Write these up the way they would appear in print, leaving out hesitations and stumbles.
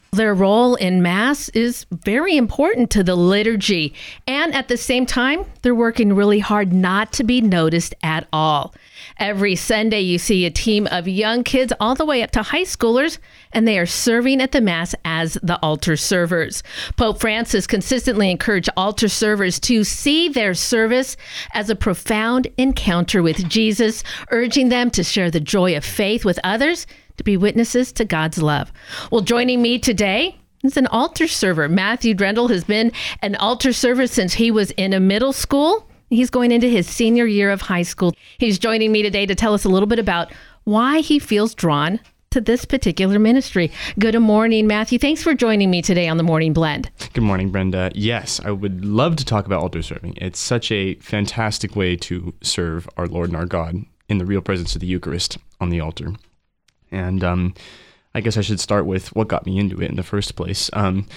Their role in Mass is very important to the liturgy. And at the same time, they're working really hard not to be noticed at all. Every Sunday, you see a team of young kids all the way up to high schoolers, and they are serving at the Mass as the altar servers. Pope Francis consistently encouraged altar servers to see their service as a profound encounter with Jesus, urging them to share the joy of faith with others, to be witnesses to God's love. Well, joining me today is an altar server. Matthew Drendel has been an altar server since he was in a middle school. He's going into his senior year of high school. He's joining me today to tell us a little bit about why he feels drawn to this particular ministry. Good morning, Matthew. Thanks for joining me today on the Morning Blend. Good morning, Brenda. Yes, I would love to talk about altar serving. It's such a fantastic way to serve our Lord and our God in the real presence of the Eucharist on the altar. And I guess I should start with what got me into it in the first place.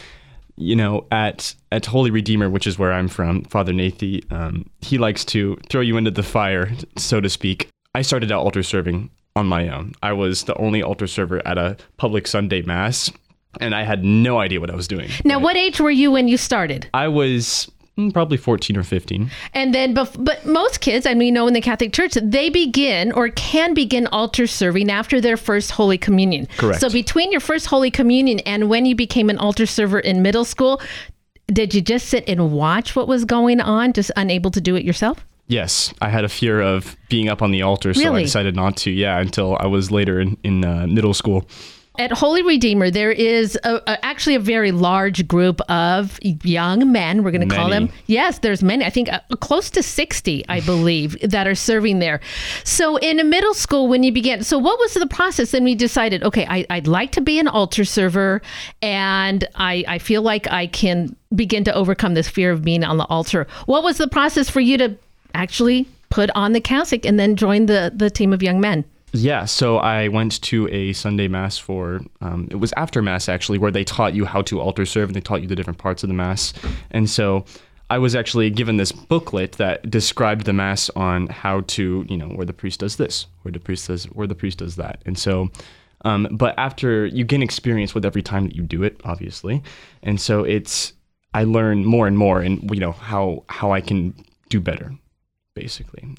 At Holy Redeemer, which is where I'm from, Father Nathy, he likes to throw you into the fire, so to speak. I started out altar serving on my own. I was the only altar server at a public Sunday Mass, and I had no idea what I was doing. Now, what age were you when you started? I was probably 14 or 15. And then, but most kids, in the Catholic Church, they begin or can begin altar serving after their first Holy Communion. Correct. So between your first Holy Communion and when you became an altar server in middle school, did you just sit and watch what was going on, just unable to do it yourself? Yes, I had a fear of being up on the altar, so I decided not to, until I was later in middle school. At Holy Redeemer, there is actually a very large group of young men, we're going to call them. Yes, there's many. I think close to 60, I believe, that are serving there. So in a middle school, when you began, so what was the process? Then we decided, okay, I'd like to be an altar server, and I feel like I can begin to overcome this fear of being on the altar. What was the process for you to actually put on the cassock and then join the team of young men? Yeah, so I went to a Sunday Mass it was after Mass actually, where they taught you how to altar serve and they taught you the different parts of the Mass. And so I was actually given this booklet that described the Mass on how to, where the priest does this, where the priest does that. And so, but after you gain experience with every time that you do it, obviously. And so I learn more and more and, how I can do better, basically.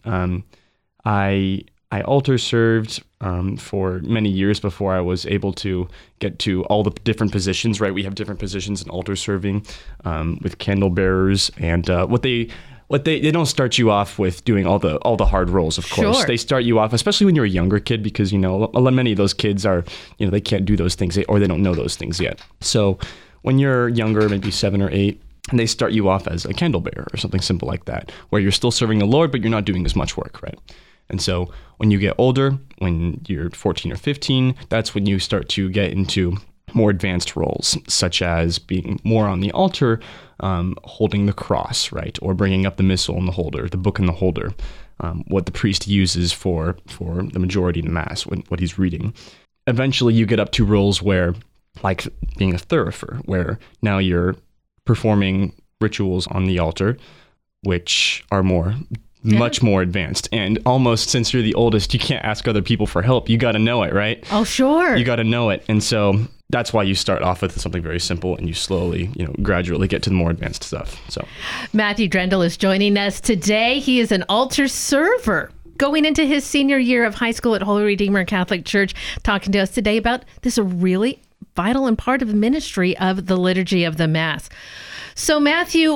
I altar served for many years before I was able to get to all the different positions, right? We have different positions in altar serving with candle bearers, and what they don't start you off with doing all the hard roles, of course. Sure. They start you off, especially when you're a younger kid, because many of those kids are they can't do those things or they don't know those things yet. So when you're younger, maybe 7 or 8. And they start you off as a candle bearer or something simple like that, where you're still serving the Lord, but you're not doing as much work, right? And so when you get older, when you're 14 or 15, that's when you start to get into more advanced roles, such as being more on the altar, holding the cross, right? Or bringing up the missal in the holder, the book in the holder, what the priest uses for the majority of the Mass, what he's reading. Eventually you get up to roles where, like being a thurifer, where now you're performing rituals on the altar, which are much more advanced. And almost, since you're the oldest, you can't ask other people for help. You got to know it, right? Oh, sure. You got to know it. And so that's why you start off with something very simple and you slowly, gradually get to the more advanced stuff. So Matthew Drendel is joining us today. He is an altar server going into his senior year of high school at Holy Redeemer Catholic Church, talking to us today about this really vital and part of the ministry of the Liturgy of the Mass. So Matthew,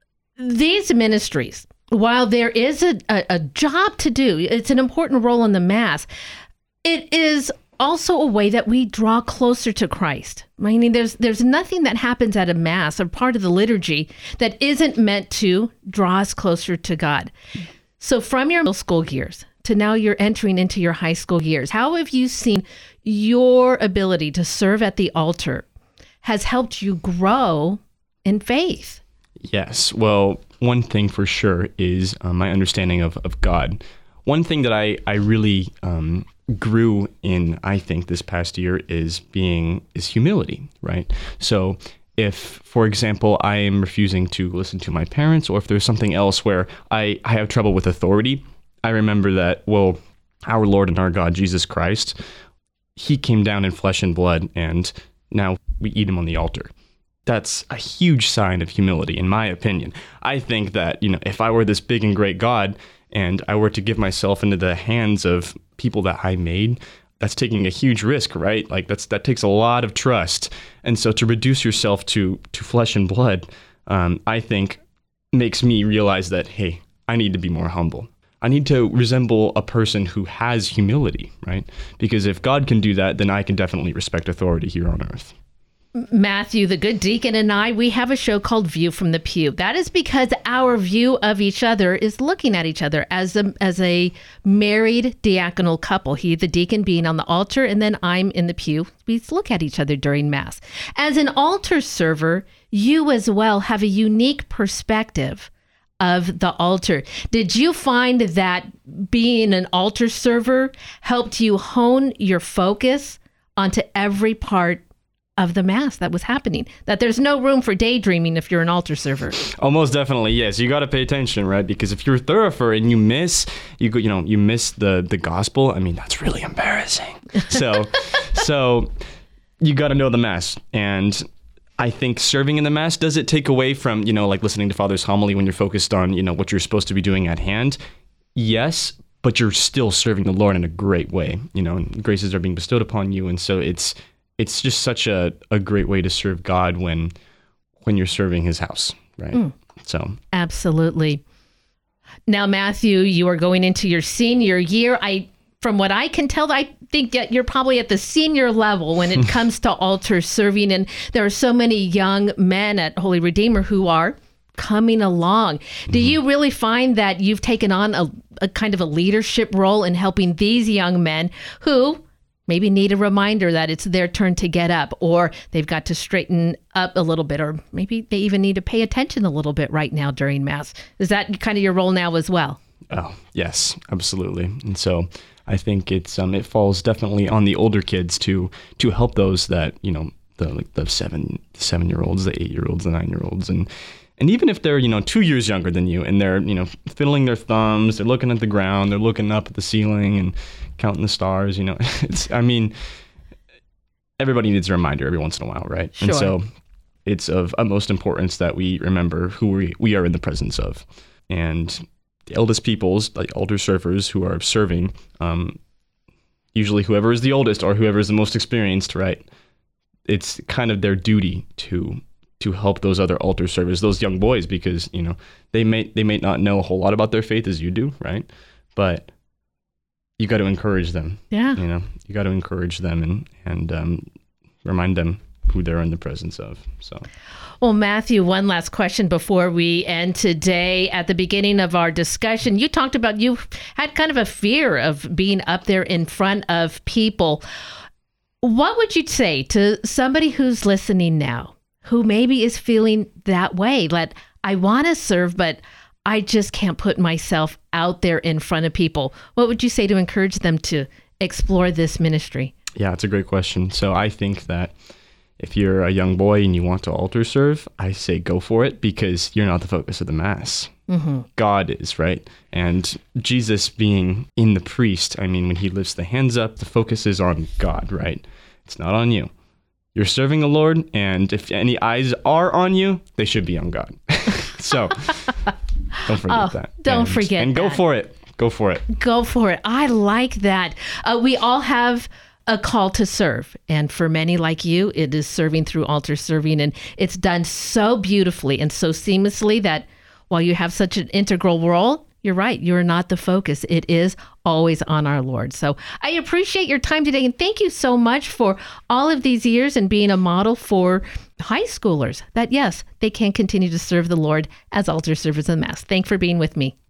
these ministries, while there is a job to do, it's an important role in the Mass, it is also a way that we draw closer to Christ. There's nothing that happens at a Mass or part of the liturgy that isn't meant to draw us closer to God. So from your middle school years to now you're entering into your high school years, how have you seen your ability to serve at the altar has helped you grow in faith? Yes. Well, one thing for sure is my understanding of God. One thing that I really grew in, I think, this past year is humility, right? So if, for example, I am refusing to listen to my parents, or if there's something else where I have trouble with authority, I remember that, well, our Lord and our God, Jesus Christ, he came down in flesh and blood, and now we eat them on the altar. That's a huge sign of humility, in my opinion. I think that, if I were this big and great God and I were to give myself into the hands of people that I made, that's taking a huge risk, right? Like that takes a lot of trust. And so to reduce yourself to flesh and blood, I think makes me realize that, hey, I need to be more humble. I need to resemble a person who has humility, right? Because if God can do that, then I can definitely respect authority here on earth. Matthew, the good deacon, and I, we have a show called View from the Pew. That is because our view of each other is looking at each other as a married diaconal couple. He, the deacon, being on the altar, and then I'm in the pew. We look at each other during Mass. As an altar server, you as well have a unique perspective of the altar. Did you find that being an altar server helped you hone your focus onto every part of the Mass that was happening, that there's no room for daydreaming if you're an altar server? Oh, most definitely, yes. You got to pay attention, right? Because if you're a thurifer and you miss the gospel, I mean, that's really embarrassing. So you got to know the Mass. And I think serving in the Mass, does it take away from, like listening to Father's homily when you're focused on, what you're supposed to be doing at hand? Yes, but you're still serving the Lord in a great way, and graces are being bestowed upon you. And so it's just such a great way to serve God when you're serving his house, right? So absolutely. Now, Matthew, you are going into your senior year. From what I can tell, I think that you're probably at the senior level when it comes to altar serving. And there are so many young men at Holy Redeemer who are coming along. Do you really find that you've taken on a kind of a leadership role in helping these young men who maybe need a reminder that it's their turn to get up, or they've got to straighten up a little bit, or maybe they even need to pay attention a little bit right now during Mass? Is that kind of your role now as well? Oh, yes, absolutely. And so I think it falls definitely on the older kids to help those that, the 7-year-olds, the 8-year-olds, the 9-year-olds, and even if they're, 2 years younger than you and they're, fiddling their thumbs, they're looking at the ground, they're looking up at the ceiling and counting the stars, everybody needs a reminder every once in a while, right? Sure. And so it's of utmost importance that we remember who we are in the presence of. And the eldest peoples, like altar servers who are serving, usually whoever is the oldest or whoever is the most experienced, right? It's kind of their duty to help those other altar servers, those young boys, because, they may not know a whole lot about their faith as you do, right? But you got to encourage them. Yeah. You got to encourage them and remind them who they're in the presence of. So. Well, Matthew, one last question before we end today. At the beginning of our discussion, you talked about you had kind of a fear of being up there in front of people. What would you say to somebody who's listening now, who maybe is feeling that way, that I want to serve, but I just can't put myself out there in front of people? What would you say to encourage them to explore this ministry? Yeah, it's a great question. So I think that if you're a young boy and you want to altar serve, I say go for it, because you're not the focus of the Mass. Mm-hmm. God is, right? And Jesus being in the priest, I mean, when he lifts the hands up, the focus is on God, right? It's not on you. You're serving the Lord, and if any eyes are on you, they should be on God. So don't forget that. Don't forget and go that. for it. Go for it. Go for it. I like that. We all have a call to serve. And for many like you, it is serving through altar serving. And it's done so beautifully and so seamlessly that while you have such an integral role, you're right. You're not the focus. It is always on our Lord. So I appreciate your time today. And thank you so much for all of these years and being a model for high schoolers that, yes, they can continue to serve the Lord as altar servers in Mass. Thanks for being with me.